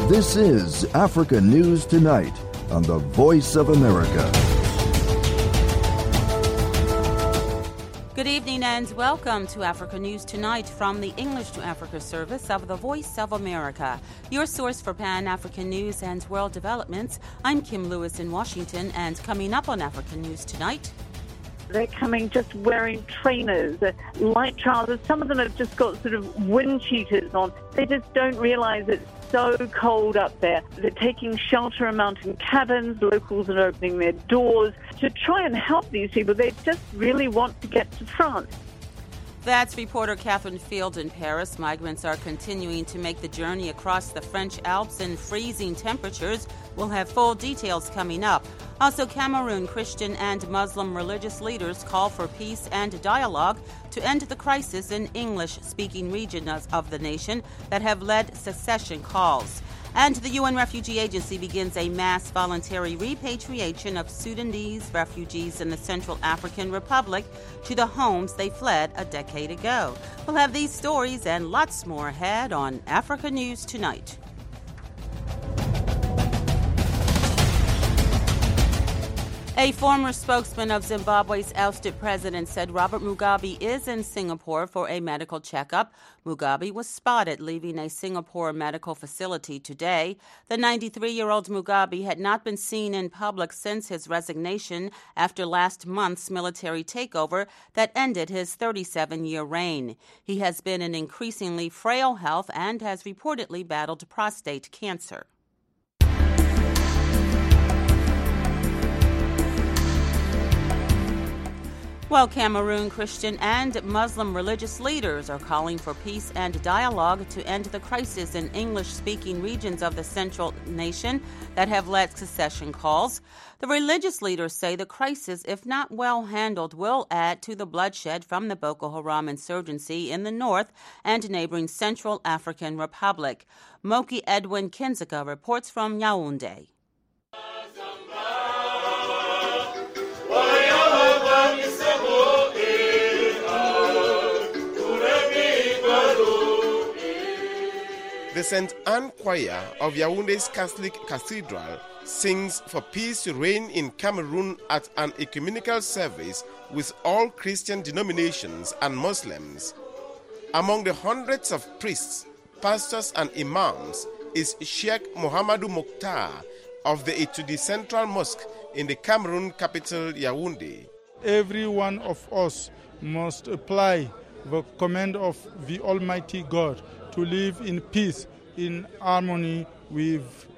This is Africa News Tonight on the Voice of America. Good evening and welcome to Africa News Tonight from the English to Africa service of the Voice of America. Your source for Pan-African news and world developments. I'm Kim Lewis in Washington, and coming up on Africa News Tonight. They're coming just wearing trainers, light trousers. Some of them have just got sort of wind cheaters on. They just don't realize it's so cold up there. They're taking shelter in mountain cabins. Locals are opening their doors to try and help these people. They just really want to get to France. That's reporter Catherine Field in Paris. Migrants are continuing to make the journey across the French Alps in freezing temperatures. We'll have full details coming up. Also, Cameroon Christian and Muslim religious leaders call for peace and dialogue to end the crisis in English-speaking regions of the nation that have led secession calls. And the UN Refugee Agency begins a mass voluntary repatriation of Sudanese refugees in the Central African Republic to the homes they fled a decade ago. We'll have these stories and lots more ahead on Africa News Tonight. A former spokesman of Zimbabwe's ousted president said Robert Mugabe is in Singapore for a medical checkup. Mugabe was spotted leaving a Singapore medical facility today. The 93-year-old Mugabe had not been seen in public since his resignation after last month's military takeover that ended his 37-year reign. He has been in increasingly frail health and has reportedly battled prostate cancer. Well, Cameroon Christian and Muslim religious leaders are calling for peace and dialogue to end the crisis in English-speaking regions of the central nation that have led secession calls. The religious leaders say the crisis, if not well handled, will add to the bloodshed from the Boko Haram insurgency in the north and neighboring Central African Republic. Moki Edwin Kinzeka reports from Yaoundé. The St. Anne Choir of Yaoundé's Catholic Cathedral sings for peace to reign in Cameroon at an ecumenical service with all Christian denominations and Muslims. Among the hundreds of priests, pastors and imams is Sheikh Mohamedou Mokhtar of the Etudi Central Mosque in the Cameroon capital Yaoundé. Every one of us must apply the command of the Almighty God to live in peace, in harmony with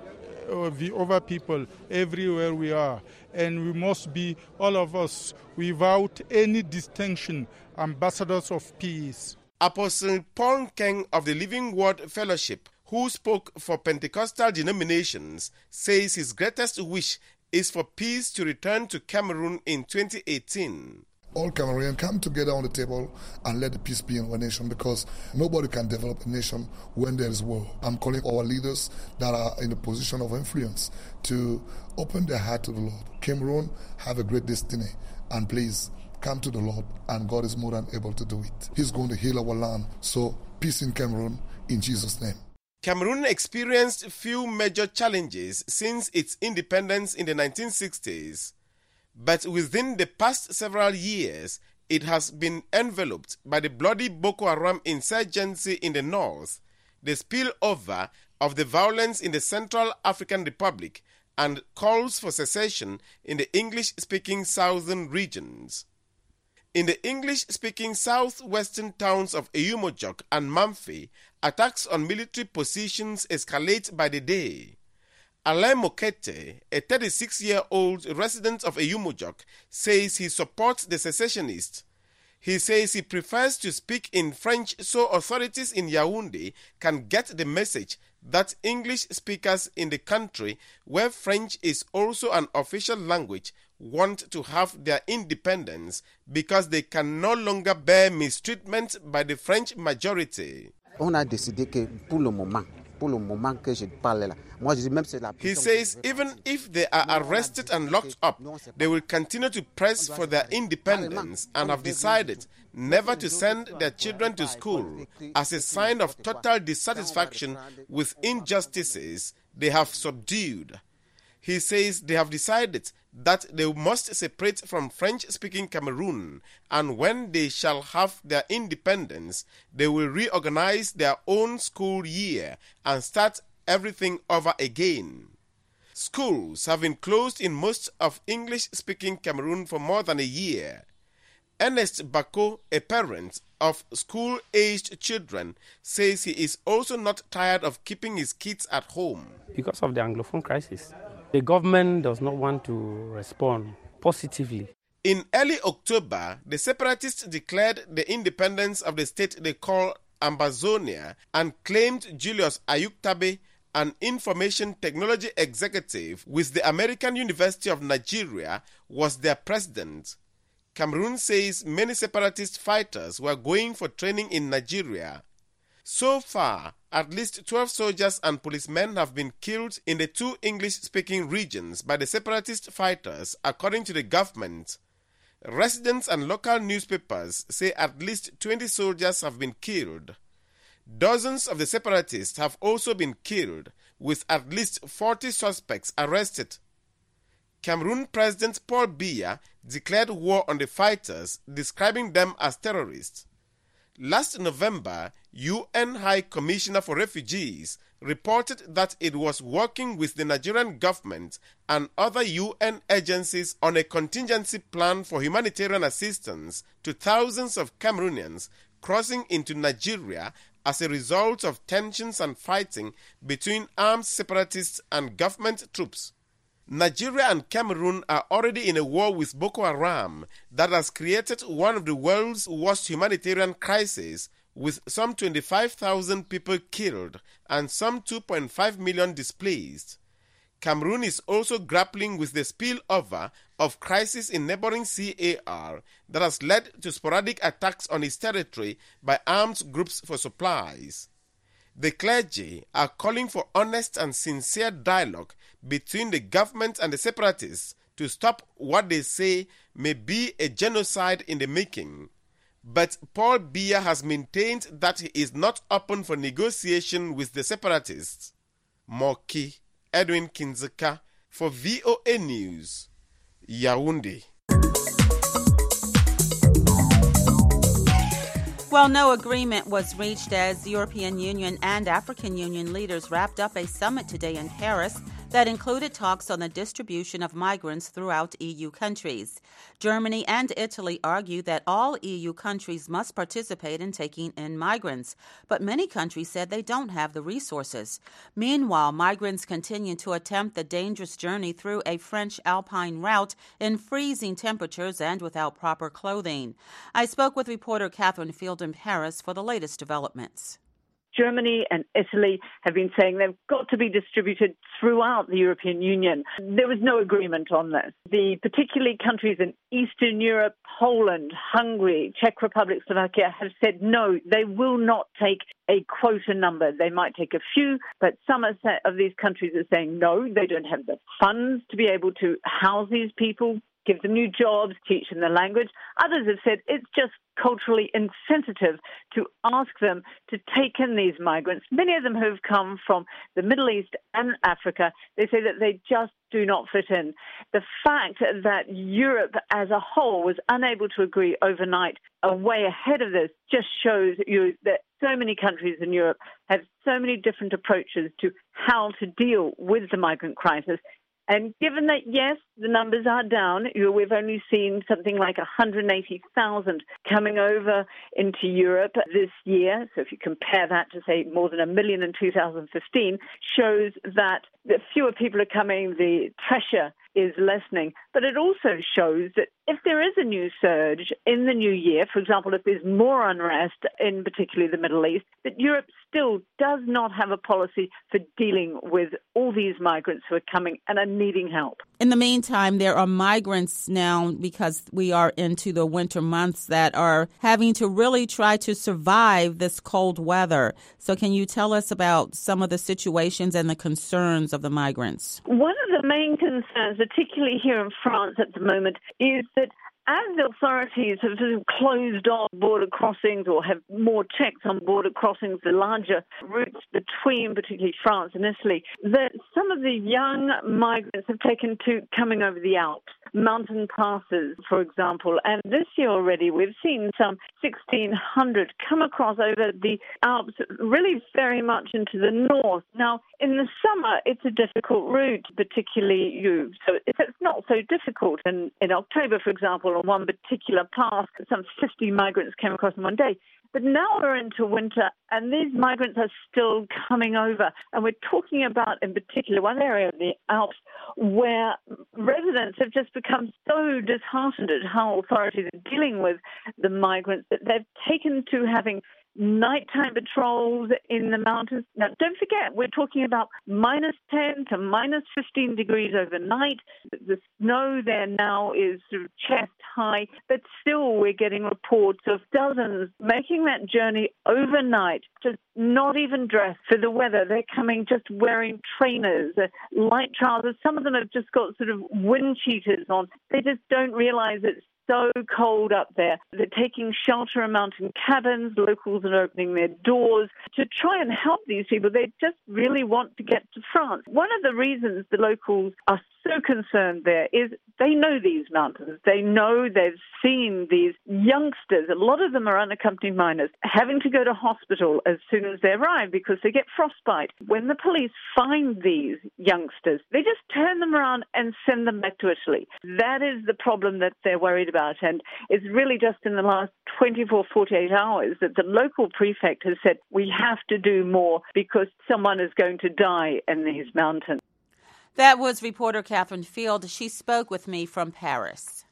the other people everywhere we are. And we must be, all of us, without any distinction, ambassadors of peace. Apostle Paul Keng of the Living Word Fellowship, who spoke for Pentecostal denominations, says his greatest wish is for peace to return to Cameroon in 2018. All Cameroonians come together on the table and let the peace be in our nation, because nobody can develop a nation when there is war. I'm calling our leaders that are in a position of influence to open their heart to the Lord. Cameroon have a great destiny, and please come to the Lord, and God is more than able to do it. He's going to heal our land. So peace in Cameroon in Jesus' name. Cameroon experienced few major challenges since its independence in the 1960s. But within the past several years, it has been enveloped by the bloody Boko Haram insurgency in the north, the spillover of the violence in the Central African Republic, and calls for secession in the English-speaking southern regions. In the English-speaking southwestern towns of Eyumojok and Mamfe, attacks on military positions escalate by the day. Alain Mokete, a 36-year-old resident of Eyumojok, says he supports the secessionists. He says he prefers to speak in French so authorities in Yaoundé can get the message that English speakers in the country, where French is also an official language, want to have their independence because they can no longer bear mistreatment by the French majority. On a décidé que pour le moment, He says even if they are arrested and locked up, they will continue to press for their independence and have decided never to send their children to school as a sign of total dissatisfaction with injustices they have subdued. He says they have decided that they must separate from French-speaking Cameroon, and when they shall have their independence, they will reorganize their own school year and start everything over again. Schools have been closed in most of English-speaking Cameroon for more than a year. Ernest Bako, a parent of school-aged children, says he is also not tired of keeping his kids at home. Because of the Anglophone crisis, the government does not want to respond positively. In early October, the separatists declared the independence of the state they call Ambazonia and claimed Julius Ayuktabe, an information technology executive with the American University of Nigeria, was their president. Cameroon says many separatist fighters were going for training in Nigeria. So far, at least 12 soldiers and policemen have been killed in the two English-speaking regions by the separatist fighters, according to the government. Residents and local newspapers say at least 20 soldiers have been killed. Dozens of the separatists have also been killed, with at least 40 suspects arrested. Cameroon President Paul Biya declared war on the fighters, describing them as terrorists. Last November, UN High Commissioner for Refugees reported that it was working with the Nigerian government and other UN agencies on a contingency plan for humanitarian assistance to thousands of Cameroonians crossing into Nigeria as a result of tensions and fighting between armed separatists and government troops. Nigeria and Cameroon are already in a war with Boko Haram that has created one of the world's worst humanitarian crises, with some 25,000 people killed and some 2.5 million displaced. Cameroon is also grappling with the spillover of crisis in neighboring CAR that has led to sporadic attacks on its territory by armed groups for supplies. The clergy are calling for honest and sincere dialogue between the government and the separatists to stop what they say may be a genocide in the making. But Paul Biya has maintained that he is not open for negotiation with the separatists. Moki Edwin Kinzeka for VOA News, Yaoundé. Well, no agreement was reached as the European Union and African Union leaders wrapped up a summit today in Paris that included talks on the distribution of migrants throughout EU countries. Germany and Italy argue that all EU countries must participate in taking in migrants, but many countries said they don't have the resources. Meanwhile, migrants continue to attempt the dangerous journey through a French alpine route in freezing temperatures and without proper clothing. I spoke with reporter Catherine Field in Paris for the latest developments. Germany and Italy have been saying they've got to be distributed throughout the European Union. There was no agreement on this. The particularly countries in Eastern Europe, Poland, Hungary, Czech Republic, Slovakia have said no, they will not take a quota number. They might take a few, but some of these countries are saying no, they don't have the funds to be able to house these people, give them new jobs, teach them the language. Others have said it's just culturally insensitive to ask them to take in these migrants. Many of them who have come from the Middle East and Africa, they say that they just do not fit in. The fact that Europe as a whole was unable to agree overnight a way ahead of this just shows you that so many countries in Europe have so many different approaches to how to deal with the migrant crisis. And given that, yes, the numbers are down, we've only seen something like 180,000 coming over into Europe this year. So if you compare that to, say, more than 1 million in 2015, shows that fewer people are coming, the pressure is lessening. But it also shows that if there is a new surge in the new year, for example, if there's more unrest in particularly the Middle East, that Europe still does not have a policy for dealing with all these migrants who are coming and are needing help. In the meantime, there are migrants now, because we are into the winter months, that are having to really try to survive this cold weather. So can you tell us about some of the situations and the concerns of the migrants? One of the main concerns, particularly here in France at the moment, is that as the authorities have sort of closed off border crossings or have more checks on border crossings, the larger routes between particularly France and Italy, that some of the young migrants have taken to coming over the Alps, mountain passes, for example. And this year already we've seen some 1,600 come across over the Alps, really very much into the north. Now, in the summer, it's a difficult route, particularly so it's not so difficult. And in October, for example, on one particular path, some 50 migrants came across in one day. But now we're into winter, and these migrants are still coming over. And we're talking about, in particular, one area of the Alps where residents have just become so disheartened at how authorities are dealing with the migrants that they've taken to having nighttime patrols in the mountains. Now, don't forget, we're talking about minus 10 to minus 15 degrees overnight. The snow there now is sort of chest high, but still we're getting reports of dozens making that journey overnight, just not even dressed for the weather. They're coming just wearing trainers, light trousers. Some of them have just got sort of wind cheaters on. They just don't realize it's so cold up there. They're taking shelter in mountain cabins. Locals are opening their doors to try and help these people. They just really want to get to France. One of the reasons the locals are so concerned there is they know these mountains. They know, they've seen these youngsters, a lot of them are unaccompanied minors, having to go to hospital as soon as they arrive because they get frostbite. When the police find these youngsters, they just turn them around and send them back to Italy. That is the problem that they're worried about. And it's really just in the last 24, 48 hours that the local prefect has said, we have to do more because someone is going to die in these mountains. That was reporter Catherine Field. She spoke with me from Paris.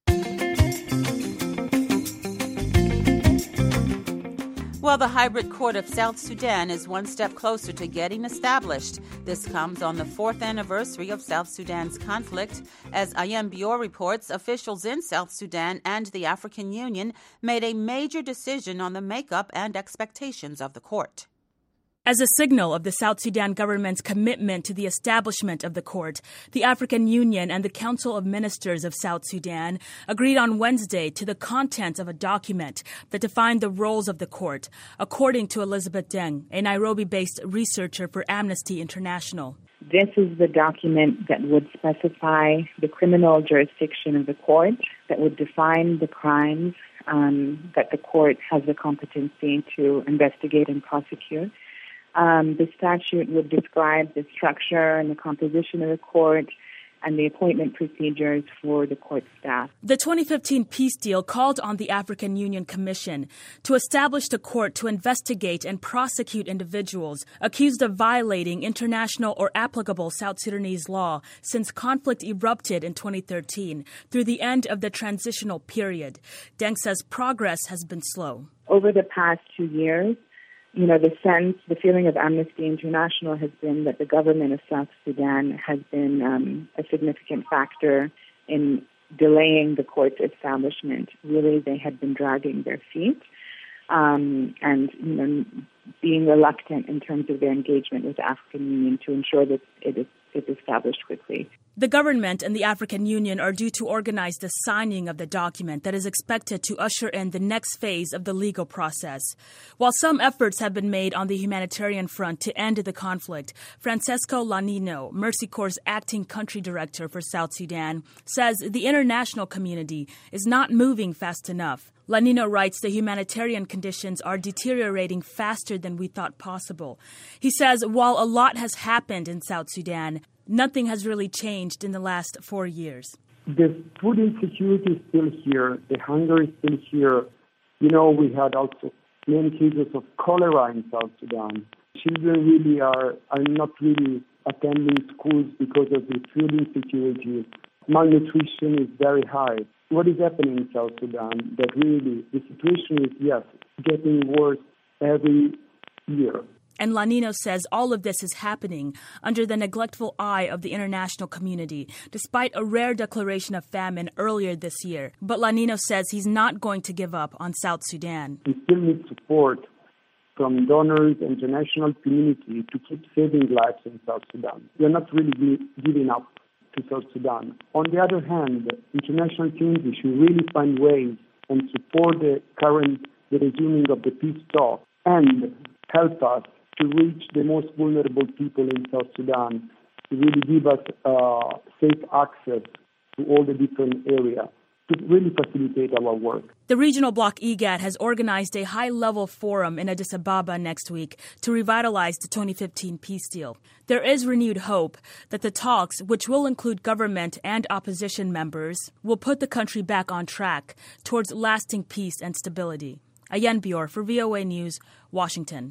Well, the Hybrid Court of South Sudan is one step closer to getting established. This comes on the 4th anniversary of South Sudan's conflict. As Ayem Bior reports, officials in South Sudan and the African Union made a major decision on the makeup and expectations of the court. As a signal of the South Sudan government's commitment to the establishment of the court, the African Union and the Council of Ministers of South Sudan agreed on Wednesday to the contents of a document that defined the roles of the court, according to Elizabeth Deng, a Nairobi-based researcher for Amnesty International. This is the document that would specify the criminal jurisdiction of the court, that would define the crimes that the court has the competency to investigate and prosecute. The statute would describe the structure and the composition of the court and the appointment procedures for the court staff. The 2015 peace deal called on the African Union Commission to establish the court to investigate and prosecute individuals accused of violating international or applicable South Sudanese law since conflict erupted in 2013 through the end of the transitional period. Deng says progress has been slow. Over the past 2 years, the feeling of Amnesty International has been that the government of South Sudan has been a significant factor in delaying the court's establishment. Really, they had been dragging their feet and being reluctant in terms of their engagement with the African Union to ensure that it is established quickly. The government and the African Union are due to organize the signing of the document that is expected to usher in the next phase of the legal process. While some efforts have been made on the humanitarian front to end the conflict, Francesco Lanino, Mercy Corps' acting country director for South Sudan, says the international community is not moving fast enough. Lanino writes the humanitarian conditions are deteriorating faster than we thought possible. He says while a lot has happened in South Sudan, nothing has really changed in the last 4 years. The food insecurity is still here. The hunger is still here. We had also many cases of cholera in South Sudan. Children really are not really attending schools because of the food insecurity. Malnutrition is very high. what is happening in South Sudan, that really the situation is, yes, getting worse every year. And Lanino says all of this is happening under the neglectful eye of the international community, despite a rare declaration of famine earlier this year. But Lanino says he's not going to give up on South Sudan. We still need support from donors and international community to keep saving lives in South Sudan. We are not really giving up to South Sudan. On the other hand, the international community should really find ways and support the resuming of the peace talk and help us to reach the most vulnerable people in South Sudan, to really give us safe access to all the different areas, to really facilitate our work. The regional bloc IGAD has organized a high-level forum in Addis Ababa next week to revitalize the 2015 peace deal. There is renewed hope that the talks, which will include government and opposition members, will put the country back on track towards lasting peace and stability. Ayan Bior for VOA News, Washington.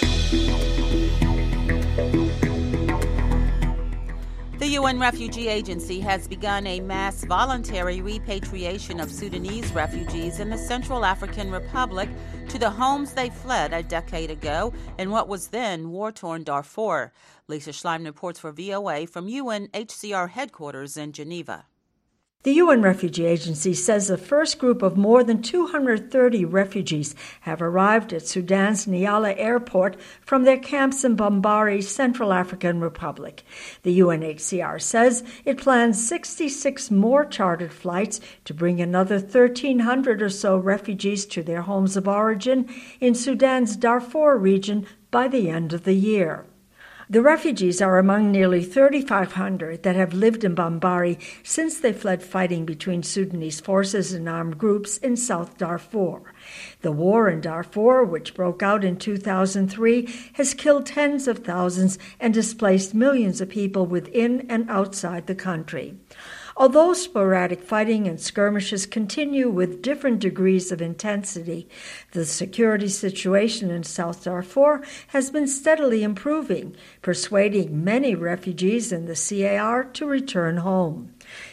The UN Refugee Agency has begun a mass voluntary repatriation of Sudanese refugees in the Central African Republic to the homes they fled a decade ago in what was then war-torn Darfur. Lisa Schlein reports for VOA from UNHCR headquarters in Geneva. The UN Refugee Agency says the first group of more than 230 refugees have arrived at Sudan's Niala airport from their camps in Bambari, Central African Republic. The UNHCR says it plans 66 more chartered flights to bring another 1,300 or so refugees to their homes of origin in Sudan's Darfur region by the end of the year. The refugees are among nearly 3,500 that have lived in Bambari since they fled fighting between Sudanese forces and armed groups in South Darfur. The war in Darfur, which broke out in 2003, has killed tens of thousands and displaced millions of people within and outside the country. Although sporadic fighting and skirmishes continue with different degrees of intensity, the security situation in South Darfur has been steadily improving, persuading many refugees in the CAR to return home.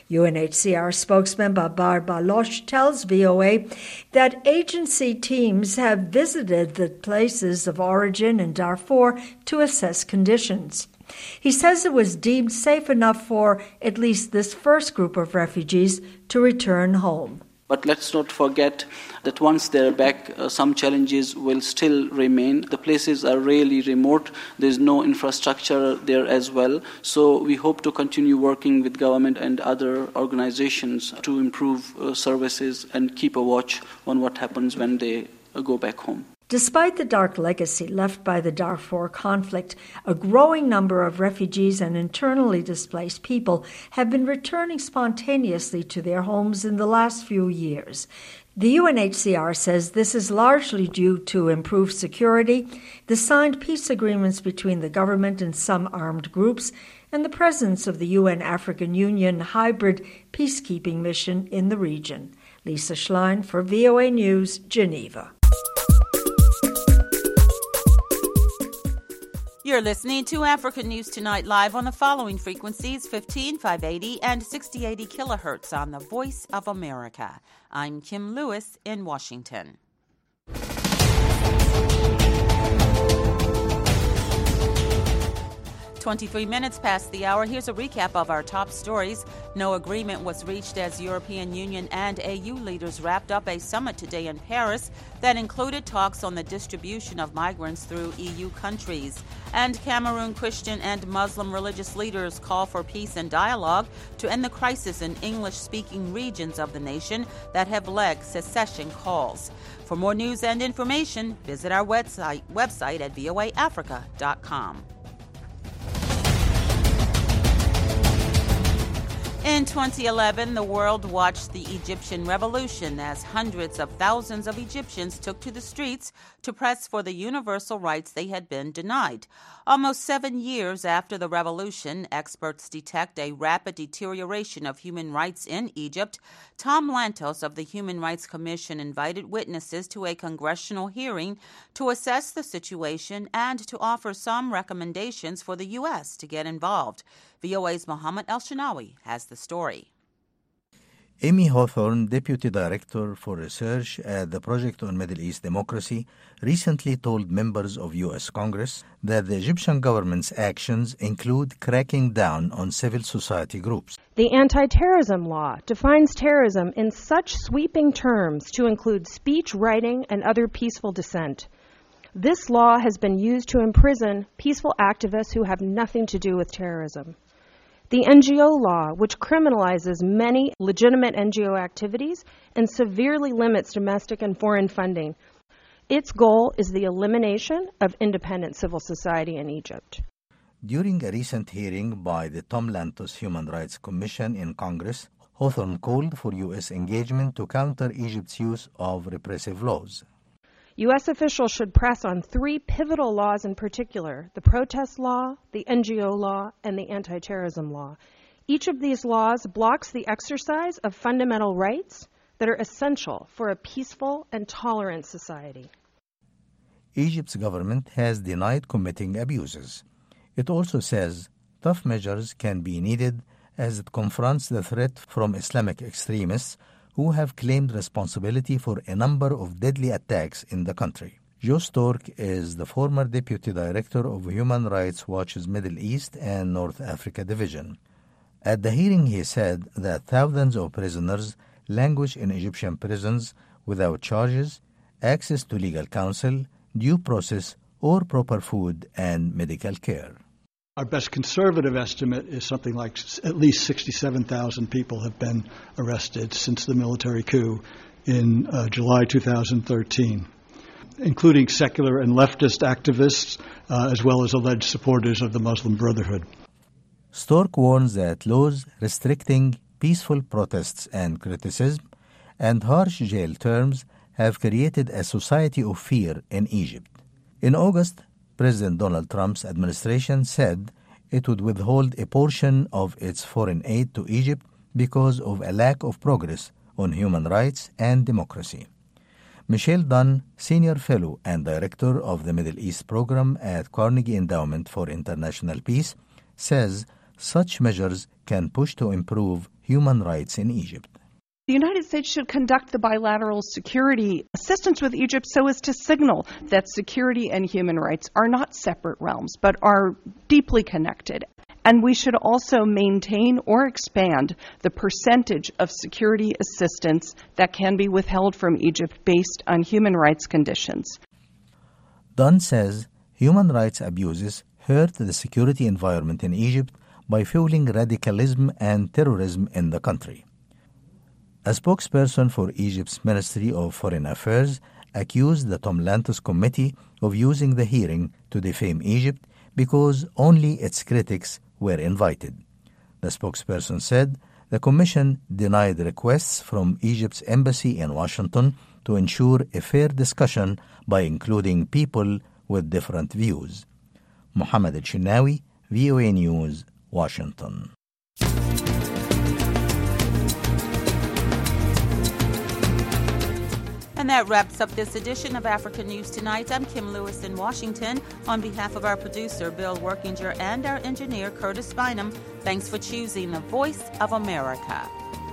UNHCR spokesman Babar Baloch tells VOA that agency teams have visited the places of origin in Darfur to assess conditions. He says it was deemed safe enough for at least this first group of refugees to return home. But let's not forget that once they're back, some challenges will still remain. The places are really remote. There's no infrastructure there as well. So we hope to continue working with government and other organizations to improve services and keep a watch on what happens when they go back home. Despite the dark legacy left by the Darfur conflict, a growing number of refugees and internally displaced people have been returning spontaneously to their homes in the last few years. The UNHCR says this is largely due to improved security, the signed peace agreements between the government and some armed groups, and the presence of the UN African Union hybrid peacekeeping mission in the region. Lisa Schlein for VOA News, Geneva. You're listening to African News Tonight live on the following frequencies, 15,580 and 6080 kilohertz on the Voice of America. I'm Kim Lewis in Washington. 23 minutes past the hour. Here's a recap of our top stories. No agreement was reached as European Union and AU leaders wrapped up a summit today in Paris that included talks on the distribution of migrants through EU countries. And Cameroon Christian and Muslim religious leaders call for peace and dialogue to end the crisis in English-speaking regions of the nation that have led secession calls. For more news and information, visit our website at voaafrica.com. In 2011, the world watched the Egyptian Revolution as hundreds of thousands of Egyptians took to the streets to press for the universal rights they had been denied. Almost 7 years after the revolution, experts detect a rapid deterioration of human rights in Egypt. Tom Lantos of the Human Rights Commission invited witnesses to a congressional hearing to assess the situation and to offer some recommendations for the U.S. to get involved. VOA's Mohammed El-Shinawi has the story. Amy Hawthorne, Deputy Director for Research at the Project on Middle East Democracy, recently told members of U.S. Congress that the Egyptian government's actions include cracking down on civil society groups. The anti-terrorism law defines terrorism in such sweeping terms to include speech, writing, and other peaceful dissent. This law has been used to imprison peaceful activists who have nothing to do with terrorism. The NGO law, which criminalizes many legitimate NGO activities and severely limits domestic and foreign funding. Its goal is the elimination of independent civil society in Egypt. During a recent hearing by the Tom Lantos Human Rights Commission in Congress, Hawthorne called for U.S. engagement to counter Egypt's use of repressive laws. U.S. officials should press on three pivotal laws in particular: the protest law, the NGO law, and the anti-terrorism law. Each of these laws blocks the exercise of fundamental rights that are essential for a peaceful and tolerant society. Egypt's government has denied committing abuses. It also says tough measures can be needed as it confronts the threat from Islamic extremists who have claimed responsibility for a number of deadly attacks in the country. Joe Stork is the former Deputy Director of Human Rights Watch's Middle East and North Africa Division. At the hearing, he said that thousands of prisoners languish in Egyptian prisons without charges, access to legal counsel, due process, or proper food and medical care. Our best conservative estimate is something like at least 67,000 people have been arrested since the military coup in July 2013, including secular and leftist activists, as well as alleged supporters of the Muslim Brotherhood. Stork warns that laws restricting peaceful protests and criticism and harsh jail terms have created a society of fear in Egypt. In August, President Donald Trump's administration said it would withhold a portion of its foreign aid to Egypt because of a lack of progress on human rights and democracy. Michelle Dunn, Senior Fellow and Director of the Middle East Program at Carnegie Endowment for International Peace, says such measures can push to improve human rights in Egypt. The United States should conduct the bilateral security assistance with Egypt so as to signal that security and human rights are not separate realms, but are deeply connected. And we should also maintain or expand the percentage of security assistance that can be withheld from Egypt based on human rights conditions. Dunn says human rights abuses hurt the security environment in Egypt by fueling radicalism and terrorism in the country. A spokesperson for Egypt's Ministry of Foreign Affairs accused the Tom Lantos Committee of using the hearing to defame Egypt because only its critics were invited. The spokesperson said the commission denied requests from Egypt's embassy in Washington to ensure a fair discussion by including people with different views. Mohammed El-Shinawi, VOA News, Washington. And that wraps up this edition of Africa News Tonight. I'm Kim Lewis in Washington. On behalf of our producer, Bill Workinger, and our engineer, Curtis Bynum, thanks for choosing the Voice of America.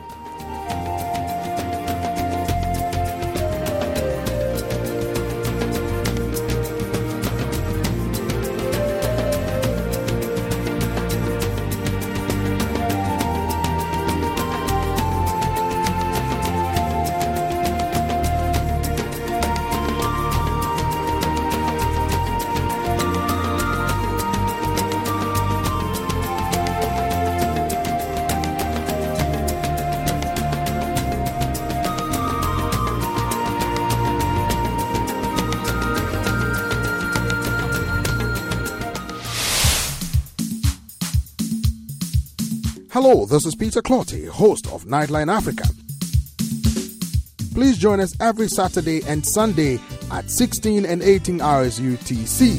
Hello, this is Peter Clotty, host of Nightline Africa. Please join us every Saturday and Sunday at 16 and 18 hours UTC.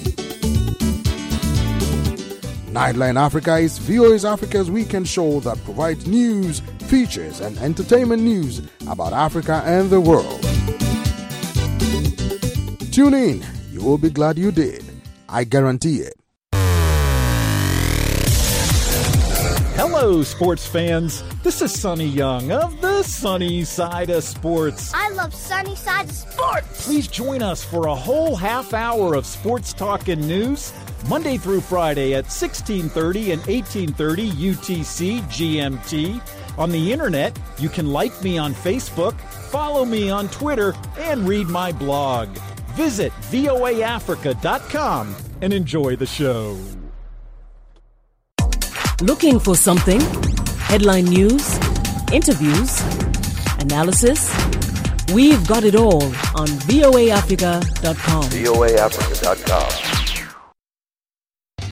Nightline Africa is VOA Africa's weekend show that provides news, features, and entertainment news about Africa and the world. Tune in. You will be glad you did. I guarantee it. Hello, sports fans. This is Sonny Young of the Sunny Side of Sports. I love Sunny Side of Sports. Please join us for a whole half hour of sports talk and news, Monday through Friday at 1630 and 1830 UTC GMT. On the internet, you can like me on Facebook, follow me on Twitter, and read my blog. Visit voaafrica.com and enjoy the show. Looking for something? Headline news, interviews, analysis? We've got it all on voaafrica.com. voaafrica.com.